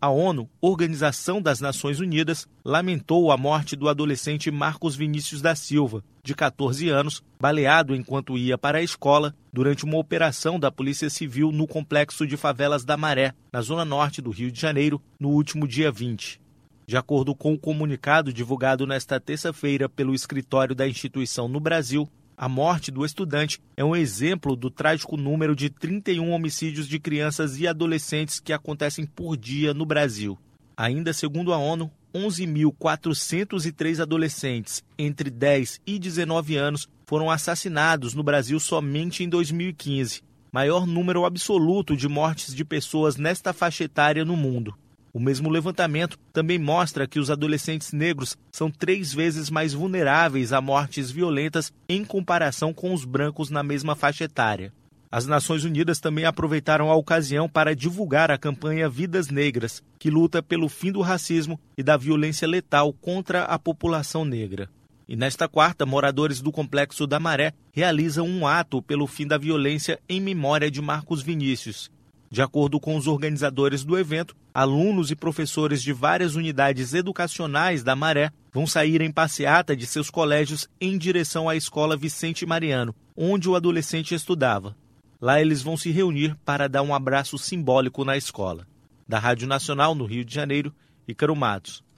A ONU, Organização das Nações Unidas, lamentou a morte do adolescente Marcos Vinícius da Silva, de 14 anos, baleado enquanto ia para a escola durante uma operação da Polícia Civil no complexo de favelas da Maré, na zona norte do Rio de Janeiro, no último dia 20. De acordo com o comunicado divulgado nesta terça-feira pelo escritório da instituição no Brasil, a morte do estudante é um exemplo do trágico número de 31 homicídios de crianças e adolescentes que acontecem por dia no Brasil. Ainda segundo a ONU, 11.403 adolescentes entre 10 e 19 anos foram assassinados no Brasil somente em 2015, maior número absoluto de mortes de pessoas nesta faixa etária no mundo. O mesmo levantamento também mostra que os adolescentes negros são 3 vezes mais vulneráveis a mortes violentas em comparação com os brancos na mesma faixa etária. As Nações Unidas também aproveitaram a ocasião para divulgar a campanha Vidas Negras, que luta pelo fim do racismo e da violência letal contra a população negra. E nesta quarta, moradores do Complexo da Maré realizam um ato pelo fim da violência em memória de Marcos Vinícius. De acordo com os organizadores do evento, alunos e professores de várias unidades educacionais da Maré vão sair em passeata de seus colégios em direção à escola Vicente Mariano, onde o adolescente estudava. Lá eles vão se reunir para dar um abraço simbólico na escola. Da Rádio Nacional, no Rio de Janeiro, Ícaro Matos.